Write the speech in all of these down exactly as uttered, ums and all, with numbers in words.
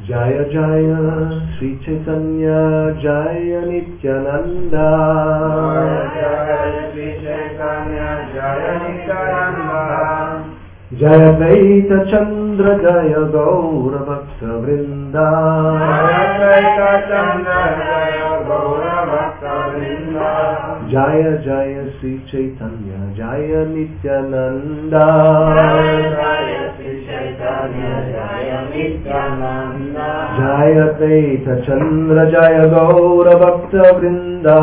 Jaya Jaya Sri Chaitanya Jaya Nityananda Jaya Sri Chaitanya Jaya Nityananda Jaya Dvaita Chandra Jaya Gaura Bhakta Vrinda Jaya Dvaita Chandra Jaya Gaura Bhakta Vrinda Jaya Jaya Sri Chaitanya Jaya Nityananda Jaya Sri Chaitanya Jaya Nityananda Jaya Dvaita Chandra Jaya Gaura Bhakta Vrinda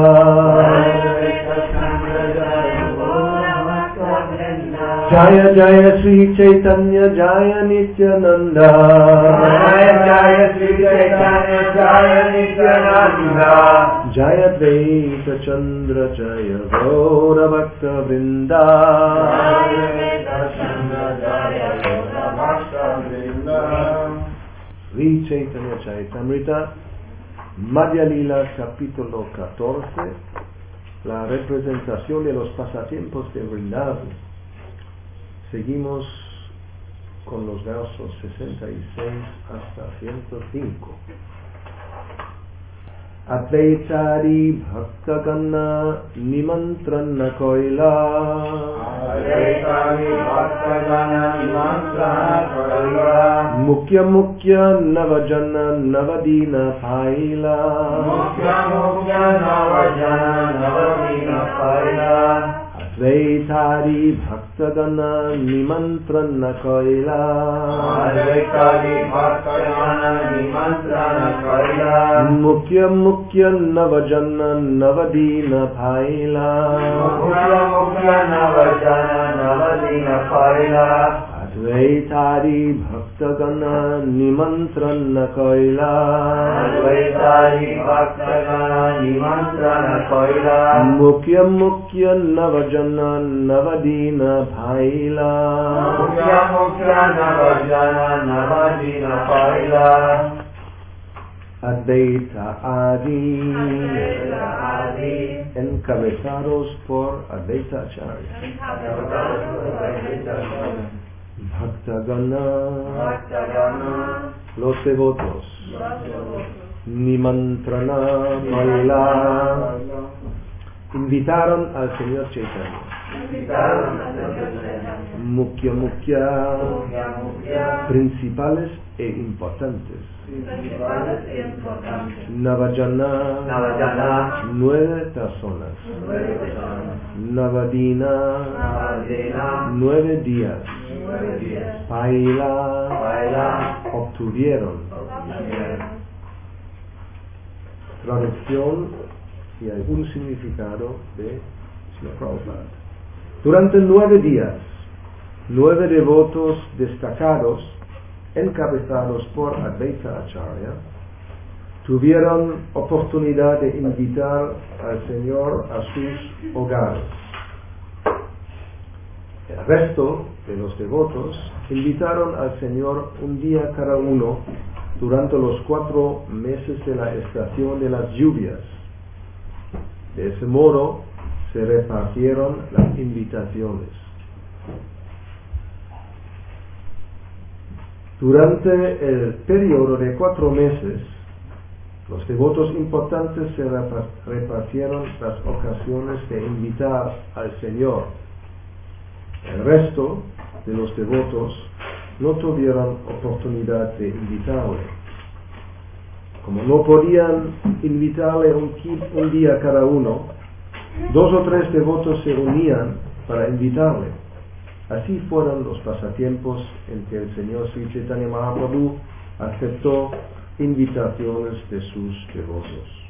Jaya Jaya Sri Chaitanya Jaya Nityananda Jaya Jaya Sri Chaitanya Jaya Nityananda Jaya Dvaita Chandra Jaya Gaura Bhakta Vrinda Jaya Dvaita Chandra Jaya Gaura Bhakta Vrinda Sri Chaitanya Charitamrita Madhya Lila capítulo catorce, la representación de los pasatiempos de Vrindavan. Seguimos con los versos sesenta y seis hasta ciento cinco. Advaitari Bhaktagana Nimantrana Koila Advaitari Bhaktagana Nimantrana Koila Mukya Mukya Navajana Navadina Paila Mukya Mukya Navajana Navadina Paila Advaitari Bhaktagana Nimantrana Koila Advaitari Bhaktagana Nimantrana Koila Mukya Mukya Navajana Navadina Paila Mukya Mukya Navajana Navadina Paila Advaitari Bhaktagana Nimantrana Koila Advaitari Bhaktagana Nimantrana Koila Mukya Mukya Navajana Navadina Paila Mukya Mukya Navajana Navadina Paila Advaita Adi Adi encabezados por Advaita Acharya Bhaktagana Bhaktagana los devotos Nimantrana Koila invitaron al Señor Chaitanya Mukya Mukya principales e importantes Navajana Navajana nueve personas Navadina Navadina nueve días Paila Paila obtuvieron. Traducción y algún significado de Srila Prabhupada. Durante nueve días, nueve devotos destacados, encabezados por Advaita Acharya, tuvieron oportunidad de invitar al Señor a sus hogares. El resto de los devotos invitaron al Señor un día cada uno durante los cuatro meses de la estación de las lluvias. De ese modo se repartieron las invitaciones. Durante el periodo de cuatro meses, los devotos importantes se repartieron las ocasiones de invitar al Señor. El resto de los devotos no tuvieron oportunidad de invitarle. Como no podían invitarle un, un día cada uno, dos o tres devotos se unían para invitarle. Así fueron los pasatiempos en que el Señor Sri Chaitanya Mahaprabhu aceptó invitaciones de sus devotos.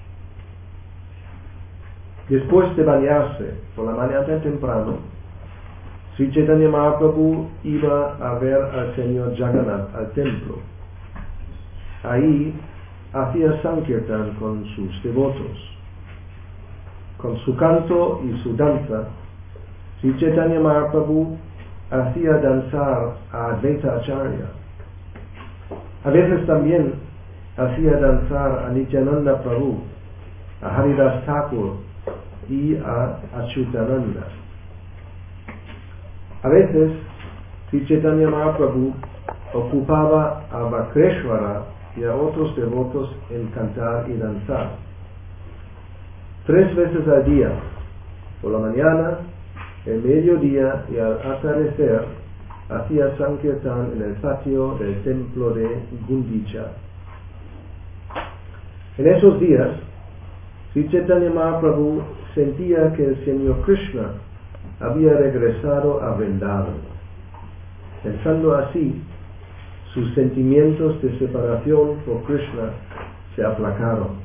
Después de bañarse por la mañana temprano, Sri Chaitanya Mahaprabhu iba a ver al Señor Jagannath al templo. Ahí hacía Sankirtan con sus devotos. Con su canto y su danza, Sri Chaitanya Mahaprabhu hacía danzar a Advaita Acharya. A veces también hacía danzar a Nityananda Prabhu, a Haridas Thakur y a Achyutananda. A veces Sri Chaitanya Mahaprabhu ocupaba a Vakreshvara y a otros devotos en cantar y danzar. Tres veces al día, por la mañana, el mediodía y al atardecer, hacía Sankirtan en el patio del templo de Gundicha. En esos días, Sri Chaitanya Mahaprabhu sentía que el Señor Krishna había regresado a Vrindavan. Pensando así, sus sentimientos de separación por Krishna se aplacaron.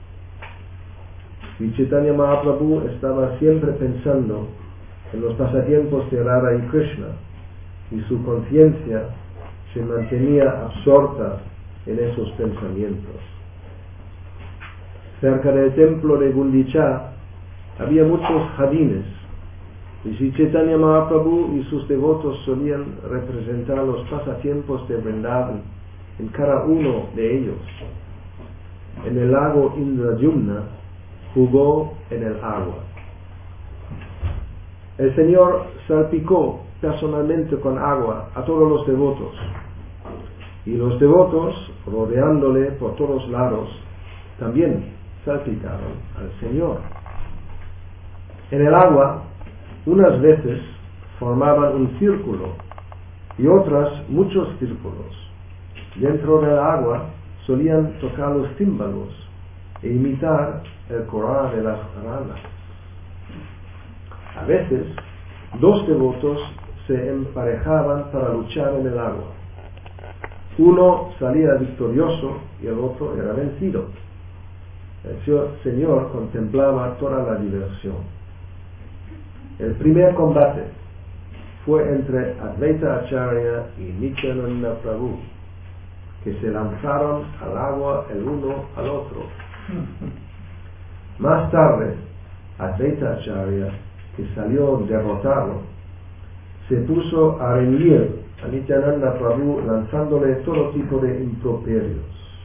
Sri Chaitanya Mahaprabhu estaba siempre pensando en los pasatiempos de Radha y Krishna, y su conciencia se mantenía absorta en esos pensamientos. Cerca del templo de Gundicha había muchos jardines, y Sri Chaitanya Mahaprabhu y sus devotos solían representar los pasatiempos de Vrindavan en cada uno de ellos. En el lago Indrayumna jugó en el agua. El Señor salpicó personalmente con agua a todos los devotos, y los devotos, rodeándole por todos lados, también salpicaron al Señor. En el agua, unas veces formaban un círculo y otras muchos círculos. Dentro del agua solían tocar los címbalos e imitar el coral de las ranas. A veces, dos devotos se emparejaban para luchar en el agua. Uno salía victorioso y el otro era vencido. El Señor contemplaba toda la diversión. El primer combate fue entre Advaita Acharya y Nityananda Prabhu, que se lanzaron al agua el uno al otro. Más tarde, Advaita Acharya, que salió derrotado, se puso a reñir a Nityananda Prabhu lanzándole todo tipo de improperios.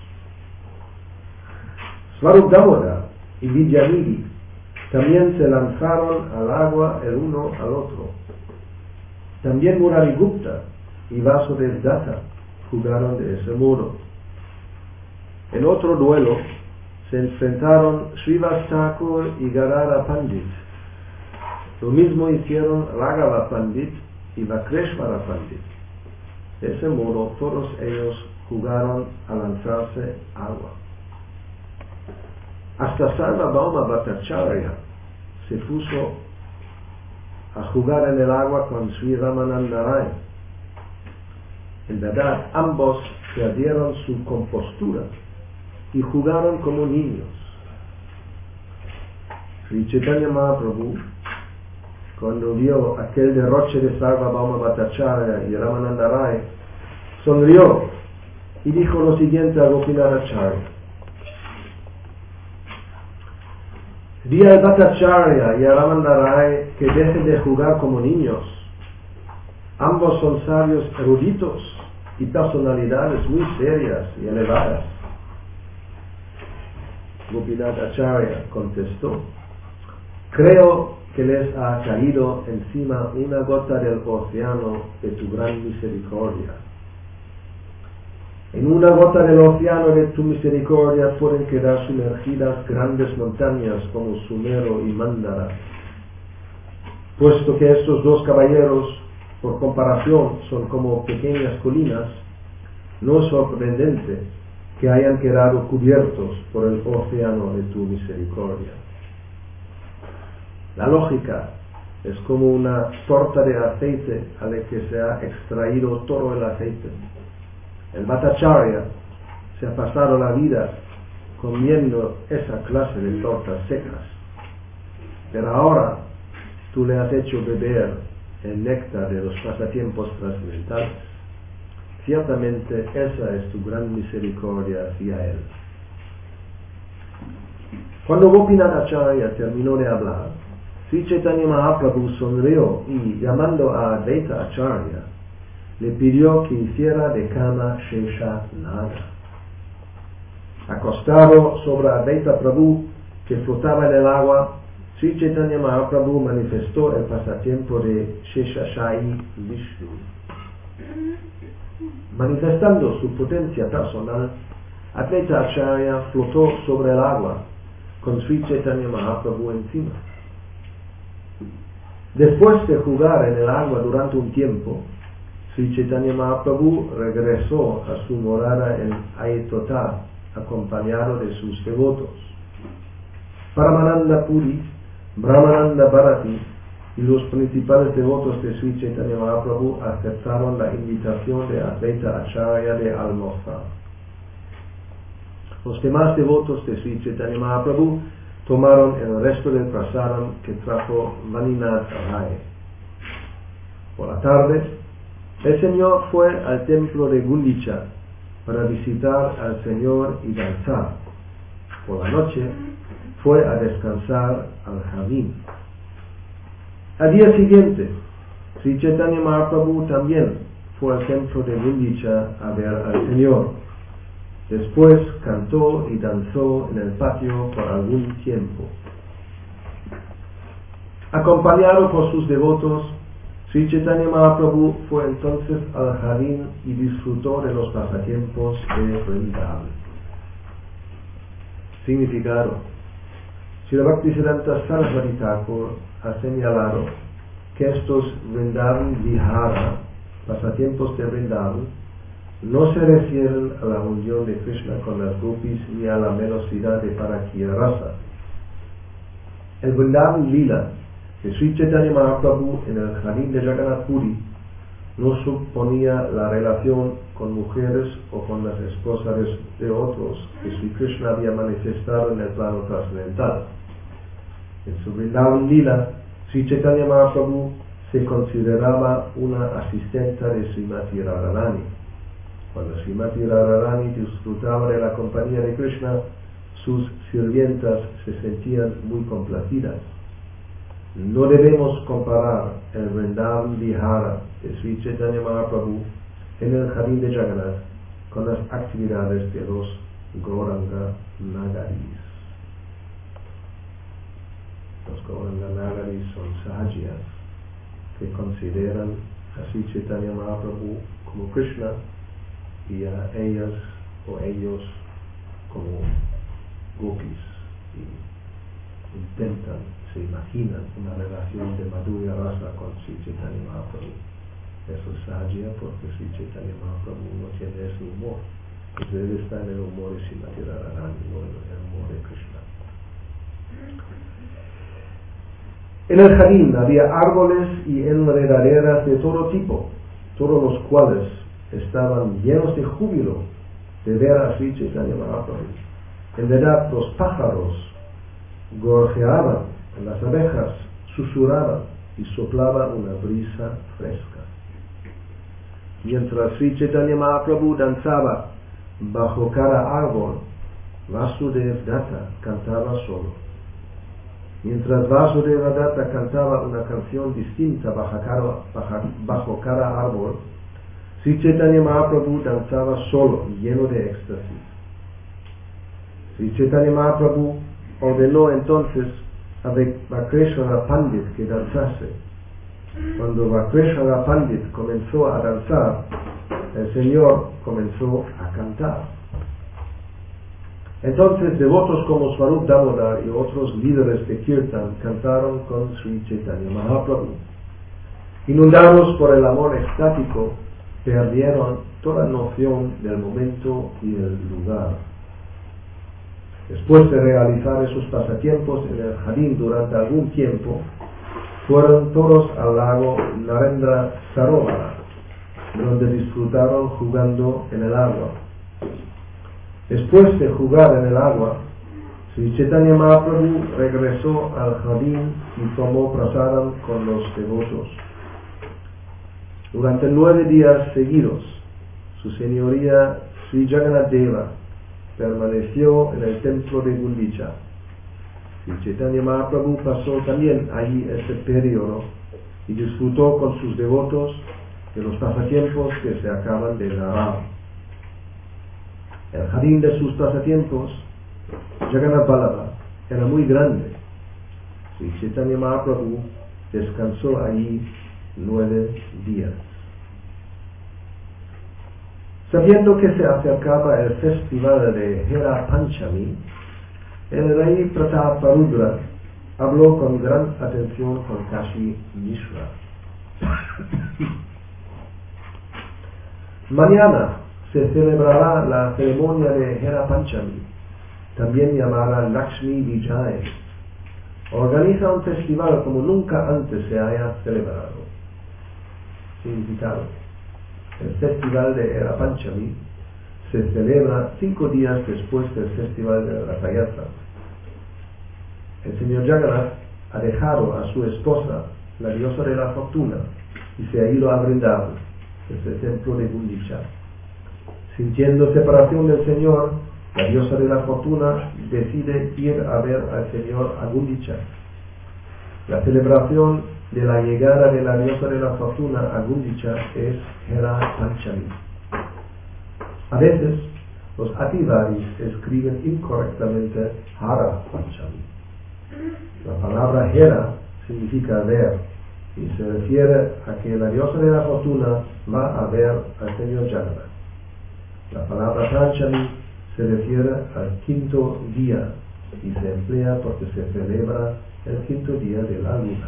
Swarup Damodar y Vidyamidi también se lanzaron al agua el uno al otro. También Murarigupta y Vasudev Datta jugaron de ese modo. En otro duelo se enfrentaron Srivas Thakur y Gadadhar Pandit. Lo mismo hicieron Raghava Pandit y Vakreshvara Pandit. De ese modo todos ellos jugaron a lanzarse agua. Hasta Sarvabhauma Bhattacharya se puso a jugar en el agua con Sri Ramananda Rai. En verdad, ambos perdieron su compostura y jugaron como niños. Sri Chaitanya Mahaprabhu, cuando vio aquel derroche de Sarvabhauma Bhattacharya y Ramananda Rai, sonrió y dijo lo siguiente a Gopinath Acharya: di al Bhattacharya y a Ramananda Rai que dejen de jugar como niños. Ambos son sabios eruditos y personalidades muy serias y elevadas. Gopinath Acharya contestó: creo que les ha caído encima una gota del océano de tu gran misericordia. En una gota del océano de tu misericordia pueden quedar sumergidas grandes montañas como Sumero y Mandara. Puesto que estos dos caballeros, por comparación, son como pequeñas colinas, no es sorprendente que hayan quedado cubiertos por el océano de tu misericordia. La lógica es como una torta de aceite a la que se ha extraído todo el aceite. El Bhattacharya se ha pasado la vida comiendo esa clase de tortas secas, pero ahora tú le has hecho beber el néctar de los pasatiempos trascendentales. Ciertamente esa es tu gran misericordia hacia él. Cuando Gopinath Acharya terminó de hablar, Sri Chaitanya Mahaprabhu sonrió y, llamando a Advaita Acharya, le pidió que hiciera de cama Shesha Naga. Acostado sobre Advaita Prabhu, que flotaba en el agua, Sri Chaitanya Mahaprabhu manifestó el pasatiempo de Sheshashayi Vishnu. Manifestando su potencia personal, Advaita Acharya flotó sobre el agua con Sri Chaitanya Mahaprabhu encima. Después de jugar en el agua durante un tiempo, Sri Chaitanya Mahaprabhu regresó a su morada en Ayutthaya, acompañado de sus devotos. Paramananda Puri, Brahmananda Bharati y los principales devotos de Sri Chaitanya Mahaprabhu aceptaron la invitación de Advaita Acharya de almorzar. Los demás devotos de Sri Chaitanya Mahaprabhu tomaron el resto del prasadam que trajo Vaninath Rai. Por la tarde, el Señor fue al templo de Gundicha para visitar al Señor y danzar. Por la noche, fue a descansar al jardín. Al día siguiente, Sri Chaitanya Mahaprabhu también fue al templo de Gundicha a ver al Señor. Después cantó y danzó en el patio por algún tiempo. Acompañado por sus devotos, Sri Chaitanya Mahaprabhu fue entonces al jardín y disfrutó de los pasatiempos de Vrindavan. Significado: Srila Bhaktisiddhanta Sarasvati Thakur ha señalado que estos Vrindavan Vihara, pasatiempos de Vrindavan, no se refieren a la unión de Krishna con las gopis ni a la velocidad de Parakya Rasa. El Vrindavan Lila de Sri Chaitanya Mahaprabhu en el jardín de Jagannath Puri no suponía la relación con mujeres o con las esposas de otros que Sri Krishna había manifestado en el plano trascendental. En su Vrindavan Lila, Sri Chaitanya Mahaprabhu se consideraba una asistenta de Srimati Radharani. Cuando Srimati Radharani disfrutaba de la compañía de Krishna, sus sirvientas se sentían muy complacidas. No debemos comparar el Vrindavan Vihara de Sri Chaitanya Mahaprabhu en el jardín de Jagannath con las actividades de los Gauranga Nagaris. Los Gauranga Nagaris son sahajiyas que consideran a Sri Chaitanya Mahaprabhu como Krishna y a ellas o ellos como gopis, y intentan, se imaginan una relación de Madhurya Rasa con Sri Chaitanya Mahaprabhu. Eso es sahaja porque Sri Chaitanya Mahaprabhu no tiene ese humor. Pues él está en el humor de Srimati Radharani, no en el humor de Krishna. En el jardín había árboles y enredaderas de todo tipo, todos los cuales estaban llenos de júbilo de ver a Sri Chaitanya Mahaprabhu. En verdad, los pájaros gorjeaban, las abejas susurraban y soplaba una brisa fresca. Mientras Sri Chaitanya Mahaprabhu danzaba bajo cada árbol, Vasudev Datta cantaba solo. Mientras Vasudeva Datta cantaba una canción distinta bajo cada, bajo cada árbol, Sri Chaitanya Mahaprabhu danzaba solo y lleno de éxtasis. Sri Chaitanya Mahaprabhu ordenó entonces a Vakreshvara Pandit que danzase. Cuando Vakreshvara Pandit comenzó a danzar, el Señor comenzó a cantar. Entonces devotos como Swarup Damodar y otros líderes de Kirtan cantaron con Sri Chaitanya Mahaprabhu. Inundados por el amor extático, perdieron toda noción del momento y del lugar. Después de realizar esos pasatiempos en el jardín durante algún tiempo, fueron todos al lago Narendra Sarovara, donde disfrutaron jugando en el agua. Después de jugar en el agua, Sri Chaitanya Mahaprabhu regresó al jardín y tomó prasadam con los devotos. Durante nueve días seguidos, su señoría Sri Jagannath Deva permaneció en el templo de Gundicha. Sri Chaitanya Mahaprabhu pasó también allí ese periodo y disfrutó con sus devotos de los pasatiempos que se acaban de narrar. El jardín de sus pasatiempos, Jagannath Vallabha, era muy grande. Sri Chaitanya Mahaprabhu descansó allí nueve días. Sabiendo que se acercaba el festival de Hera Panchami, el rey Prataparudra habló con gran atención con Kashi Mishra. Mañana se celebrará la ceremonia de Hera Panchami, también llamada Lakshmi Vijay. Organiza un festival como nunca antes se haya celebrado. Significado: el festival de Hera Panchami se celebra cinco días después del festival de la Ratha Yatra. El señor Jagannath ha dejado a su esposa, la diosa de la fortuna, y se ha ido a Vrindavan, desde el templo de Gundicha. Sintiendo separación del Señor, la diosa de la fortuna decide ir a ver al Señor a Gundicha. La celebración de la llegada de la diosa de la fortuna a Gundicha es Hera Panchami. A veces los Ativaris escriben incorrectamente Hara Panchami. La palabra Hera significa ver y se refiere a que la diosa de la fortuna va a ver al señor Jagannath. La palabra Panchami se refiere al quinto día y se emplea porque se celebra el quinto día de la luna.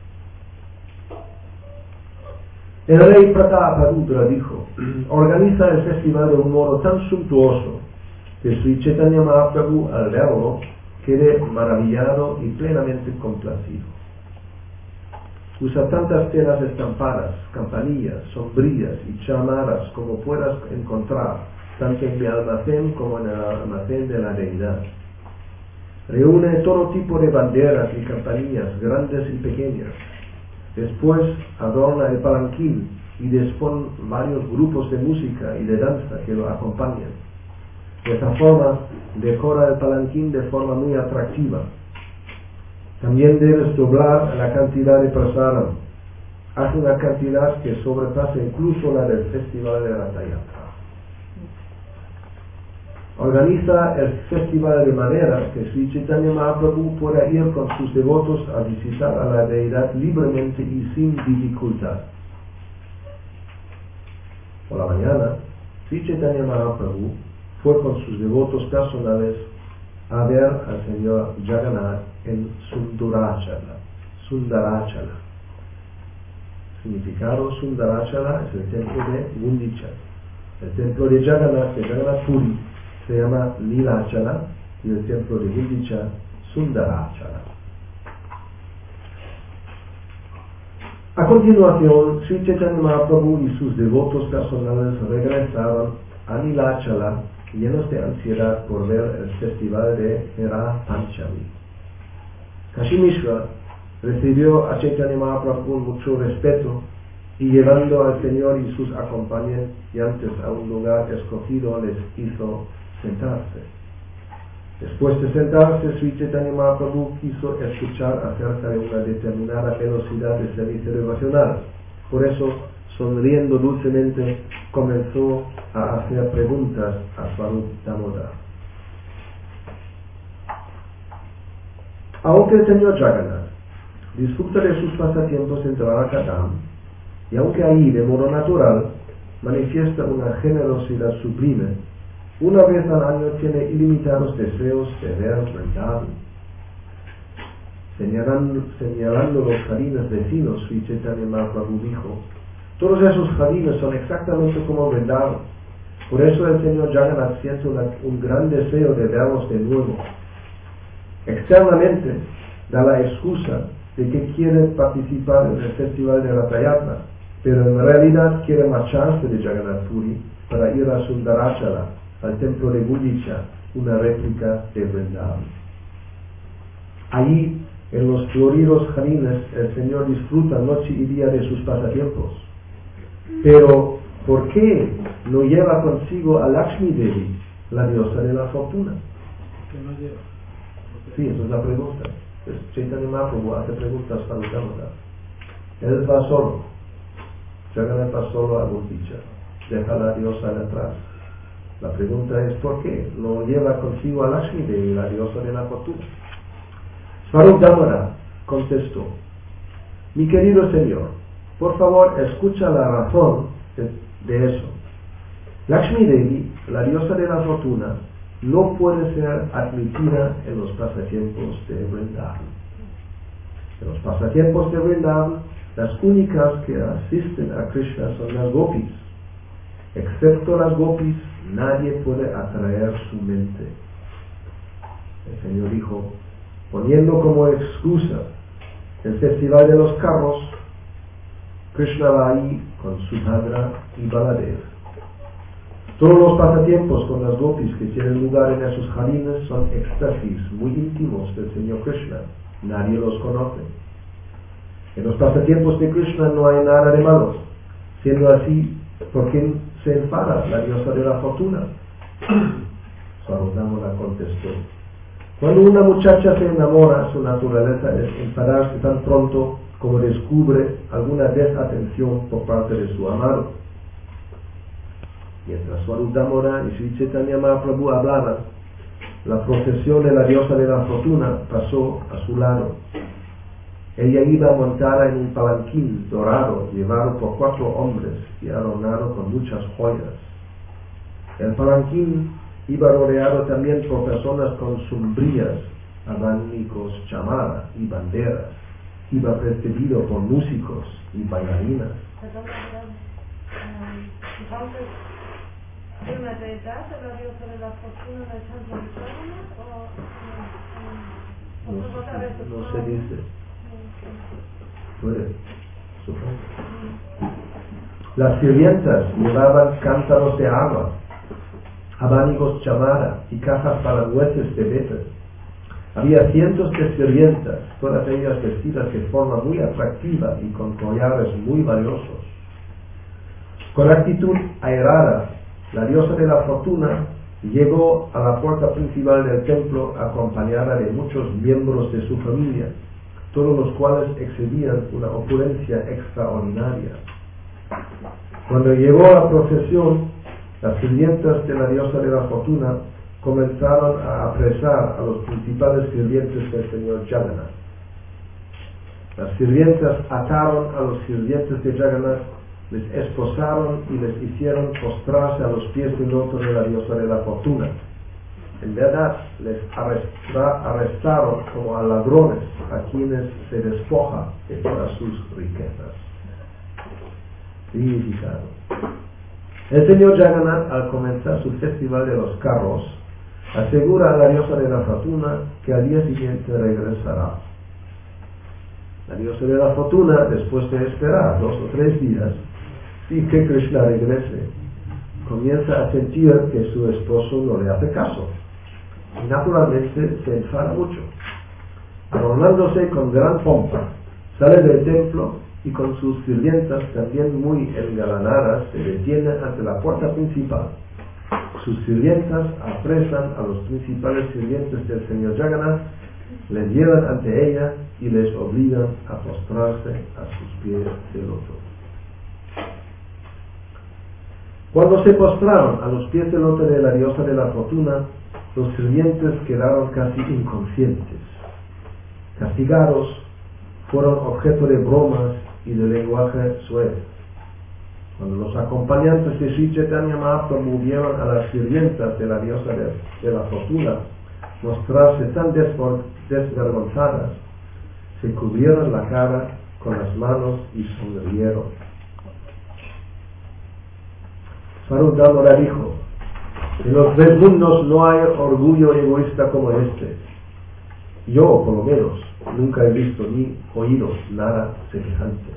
El rey Prataparudra dijo: organiza el festival de un modo tan suntuoso que Sri Chaitanya Mahaprabhu, al verlo, quede maravillado y plenamente complacido. Usa tantas telas estampadas, campanillas, sombrillas y chamaras como puedas encontrar, tanto en mi almacén como en el almacén de la deidad. Reúne todo tipo de banderas y campanillas, grandes y pequeñas. Después adorna el palanquín y dispone varios grupos de música y de danza que lo acompañan. De esta forma, decora el palanquín de forma muy atractiva. También debes doblar la cantidad de prasadam. Haz una cantidad que sobrepase incluso la del festival de Ratha Yatra. Organiza el festival de manera que Sri Chaitanya Mahaprabhu pueda ir con sus devotos a visitar a la deidad libremente y sin dificultad. Por la mañana, Sri Chaitanya Mahaprabhu fue con sus devotos personales a ver al señor Jagannath en Sundarachala. Sundarachala. Significado: Sundarachala es el templo de Gundicha. El templo de Jagannath, de Jagannath Puri, se llama Lilachala y el templo de Gundicha Sundarachala. A continuación, Sri Chaitanya Mahaprabhu y sus devotos personales regresaron a Nilachala llenos de ansiedad por ver el festival de Hera Panchami. Kashi Mishra recibió a Chaitanya Mahaprabhu con mucho respeto y llevando al Señor y sus acompañantes a un lugar escogido les hizo sentarse. Después de sentarse, Sri Chaitanya Mahaprabhu quiso escuchar acerca de una determinada velocidad de servicio devocional. Por eso, sonriendo dulcemente, comenzó a hacer preguntas a Swarup Damodar. Aunque el señor Jagannath disfruta de sus pasatiempos en Dvarakadam, y aunque allí de modo natural manifiesta una generosidad sublime, una vez al año tiene ilimitados deseos de ver Vrindavan. Señalando, señalando los jardines vecinos, Sri Chaitanya Mahaprabhu dijo: todos esos jardines son exactamente como Vrindavan. Por eso el señor Jagannath siente una, un gran deseo de verlos de nuevo. Externamente da la excusa de que quiere participar en el festival de Ratha Yatra, pero en realidad quiere marcharse de Jagannath Puri para ir a Sundarachala, al templo de Gundicha, una réplica de Vrindavan. Allí, en los floridos jardines, el Señor disfruta noche y día de sus pasatiempos. Pero, ¿por qué no lleva consigo a Lakshmi Devi, la diosa de la fortuna? ¿Por qué no lleva? Sí, esa es la pregunta. Chaitanya Mahaprabhu hace preguntas para el Damodar. Él va solo. Jagannath va solo a Gundicha. Deja a la diosa detrás. La pregunta es: ¿por qué no lleva consigo a Lakshmi Devi, la diosa de la fortuna? Swarup Damodar contestó: mi querido señor, por favor escucha la razón de, de eso. Lakshmi Devi, la diosa de la fortuna, no puede ser admitida en los pasatiempos de Vrindavan. En los pasatiempos de Vrindavan, las únicas que asisten a Krishna son las gopis. Excepto las gopis, nadie puede atraer su mente. El Señor dijo, poniendo como excusa el festival de los carros, Krishna va ahí con Subhadra y Baladev. Todos los pasatiempos con las gopis que tienen lugar en esos jardines son éxtasis muy íntimos del Señor Krishna. Nadie los conoce. En los pasatiempos de Krishna no hay nada de malo. Siendo así, ¿por qué se enfada la diosa de la fortuna? Sarvadamara contestó, cuando una muchacha se enamora, su naturaleza es enfadarse tan pronto como descubre alguna desatención por parte de su amado. Mientras Sarvadamara y Sri Chaitanya Mahaprabhu hablaban, la procesión de la diosa de la fortuna pasó a su lado. Ella iba montada en un palanquín dorado llevado por cuatro hombres y adornado con muchas joyas. El palanquín iba rodeado también por personas con sombrías, abanicos, chamaras y banderas. Iba precedido por músicos y bailarinas. Perdón, perdón. Entonces, ¿hay una deidad de la diosa de la fortuna en el templo de Jagannath o, o, o, o No, otra vez es no una- se dice. Puede, supongo. Las sirvientas llevaban cántaros de agua, abanicos chamara y cajas para nueces de betel. Había cientos de sirvientas, todas ellas vestidas de forma muy atractiva y con collares muy valiosos. Con actitud airada, la diosa de la fortuna llegó a la puerta principal del templo acompañada de muchos miembros de su familia, todos los cuales exhibían una opulencia extraordinaria. Cuando llegó a la procesión, las sirvientas de la diosa de la fortuna comenzaron a apresar a los principales sirvientes del señor Jagannath. Las sirvientas ataron a los sirvientes de Jagannath, les esposaron y les hicieron postrarse a los pies del loto de la diosa de la fortuna. En verdad, les arrestra, arrestaron como a ladrones a quienes se despoja de todas sus riquezas. Significado. El señor Jagannath, al comenzar su festival de los carros, asegura a la diosa de la fortuna que al día siguiente regresará. La diosa de la fortuna, después de esperar dos o tres días sin que Krishna regrese, comienza a sentir que su esposo no le hace caso. Y naturalmente se enfada mucho. Adornándose con gran pompa, sale del templo y con sus sirvientas también muy engalanadas se detiene ante la puerta principal. Sus sirvientas apresan a los principales sirvientes del señor Jagannath, les llevan ante ella y les obligan a postrarse a sus pies de loto. Cuando se postraron a los pies del loto de la diosa de la fortuna, los sirvientes quedaron casi inconscientes. Castigados, fueron objeto de bromas y de lenguaje suave. Cuando los acompañantes de Sri Chaitanya Mahaprabhu vieron a las sirvientas de la diosa de, de la fortuna mostrarse tan desvergonzadas, se cubrieron la cara con las manos y sonrieron. Sarvadamara dijo, en los tres mundos no hay orgullo egoísta como este. Yo, por lo menos, nunca he visto ni oído nada semejante.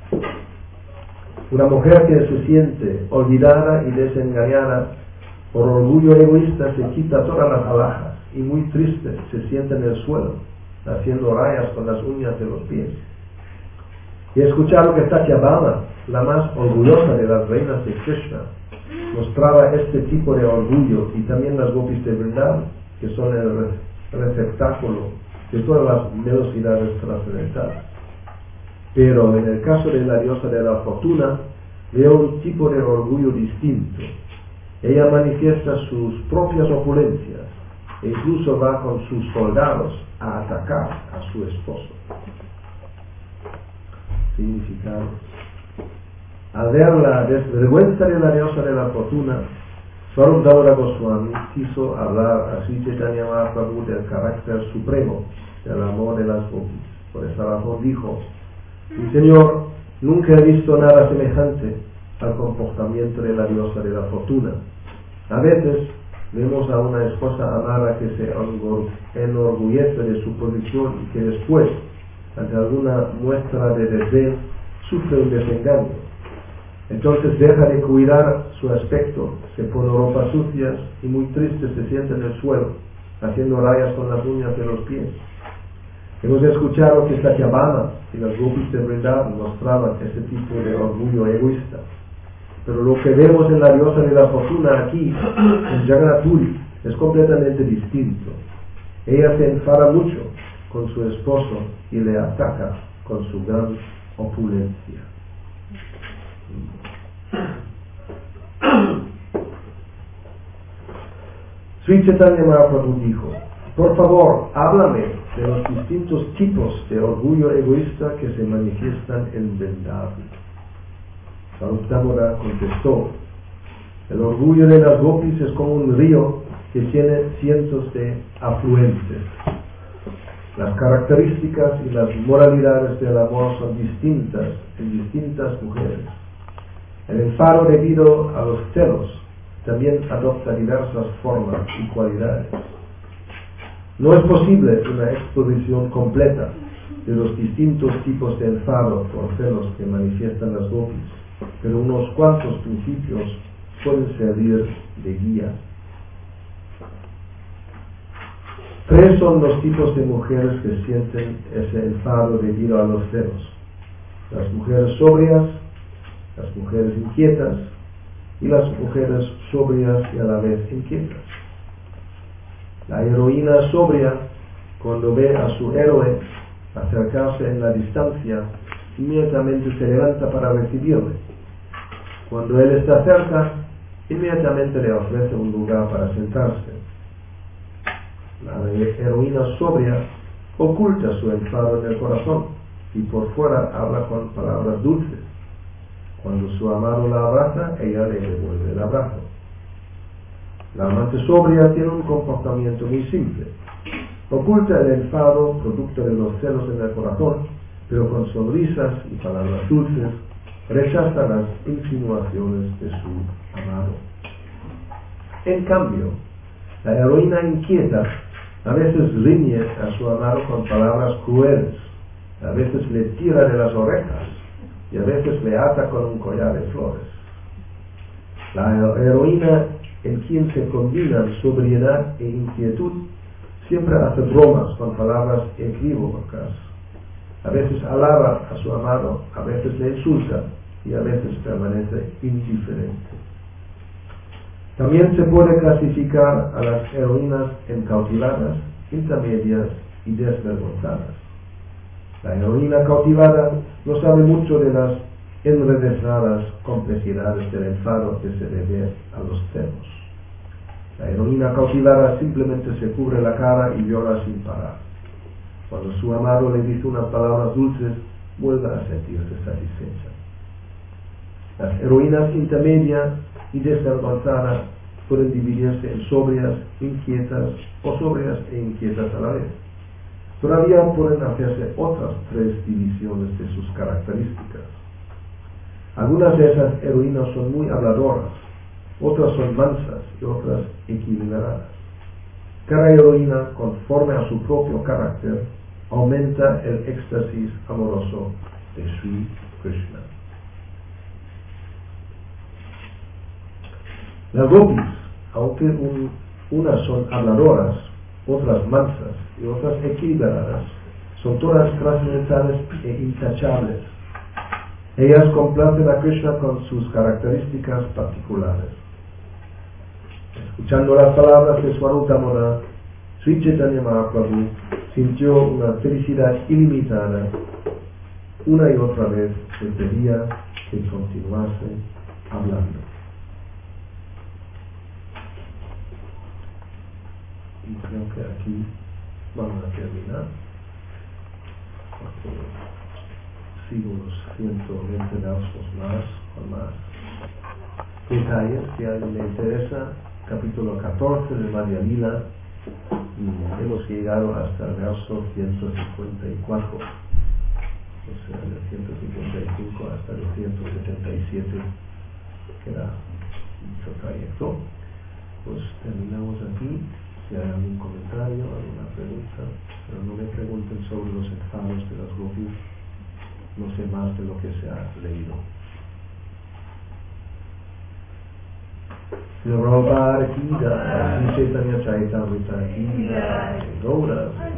Una mujer que se siente olvidada y desengañada por orgullo egoísta se quita todas las alhajas y muy triste se sienta en el suelo, haciendo rayas con las uñas de los pies. Y he escuchado que Satyabhama, la más orgullosa de las reinas de Krishna, mostraba este tipo de orgullo, y también las gopis de Vrindavan, que son el receptáculo de todas las velocidades trascendentales. Pero en el caso de la diosa de la fortuna, veo un tipo de orgullo distinto. Ella manifiesta sus propias opulencias e incluso va con sus soldados a atacar a su esposo. Significado. Al ver la desvergüenza de la diosa de la fortuna, Swarup Damodar Goswami quiso hablar a Sri Chaitanya Mahaprabhu del carácter supremo del amor de las gopis. Por esa razón dijo: mi Señor, nunca he visto nada semejante al comportamiento de la diosa de la fortuna. A veces vemos a una esposa amada que se enorgullece de su posición y que después, ante alguna muestra de desdén, sufre un desengaño. Entonces deja de cuidar su aspecto, se pone ropas sucias y muy triste se sienta en el suelo, haciendo rayas con las uñas de los pies. Hemos escuchado que Satyabhama y las gopis de Vrindavan mostraban ese tipo de orgullo egoísta. Pero lo que vemos en la diosa de la fortuna aquí, en Jagannath Puri, es completamente distinto. Ella se enfada mucho con su esposo y le ataca con su gran opulencia. Sri Chaitanya Mahaprabhu dijo: por favor, háblame de los distintos tipos de orgullo egoísta que se manifiestan en Vrindavan. Swarup Damodar contestó: el orgullo de las gopis es como un río que tiene cientos de afluentes. Las características y las moralidades del amor son distintas en distintas mujeres. El enfado debido a los celos también adopta diversas formas y cualidades. No es posible una exposición completa de los distintos tipos de enfado por celos que manifiestan las gopis, pero unos cuantos principios pueden servir de guía. Tres son los tipos de mujeres que sienten ese enfado debido a los celos: las mujeres sobrias, las mujeres inquietas y las mujeres sobrias y a la vez inquietas. La heroína sobria, cuando ve a su héroe acercarse en la distancia, inmediatamente se levanta para recibirle. Cuando él está cerca, inmediatamente le ofrece un lugar para sentarse. La heroína sobria oculta su enfado en el corazón y por fuera habla con palabras dulces. Cuando su amado la abraza, ella le devuelve el abrazo. La amante sobria tiene un comportamiento muy simple. Oculta el enfado producto de los celos en el corazón, pero con sonrisas y palabras dulces rechaza las insinuaciones de su amado. En cambio, la heroína inquieta a veces riñe a su amado con palabras crueles, a veces le tira de las orejas y a veces le ata con un collar de flores. La heroína en quien se combinan sobriedad e inquietud siempre hace bromas con palabras equívocas. A veces alaba a su amado, a veces le insulta y a veces permanece indiferente. También se puede clasificar a las heroínas en cautivadas, intermedias y desvergonzadas. La heroína cautivada no sabe mucho de las enrevesadas complejidades del enfado que se debe a los celos. La heroína cautivada simplemente se cubre la cara y llora sin parar. Cuando su amado le dice unas palabras dulces, vuelve a sentirse satisfecha. Las heroínas intermedias y desvergonzadas pueden dividirse en sobrias, inquietas o sobrias e inquietas a la vez. Todavía pueden hacerse otras tres divisiones de sus características. Algunas de esas heroínas son muy habladoras, otras son mansas y otras equilibradas. Cada heroína, conforme a su propio carácter, aumenta el éxtasis amoroso de Sri Krishna. Las gopis, aunque un, unas son habladoras, otras mansas y otras equilibradas, son todas trascendentales e intachables. Ellas complacen a Krishna con sus características particulares. Escuchando las palabras de Swarup Damodar, Sri Chaitanya Mahaprabhu sintió una felicidad ilimitada. Una y otra vez le pedía que continuase hablando. Y creo que aquí vamos a terminar, porque sigo los ciento veinte versos más o más. detalles. Si a alguien le interesa, capítulo catorce de Madhya Lila, y hemos llegado hasta el verso ciento cincuenta y cuatro, o sea, del ciento cincuenta y cinco hasta el ciento setenta y siete, queda mucho trayecto. Pues terminamos aquí. Si hay algún comentario, alguna pregunta, pero no me pregunten sobre los enfados de las gopis, no sé más de lo que se ha leído. Prabhupada ki jai, Chaitanya Charitamrita ki jai, Gaura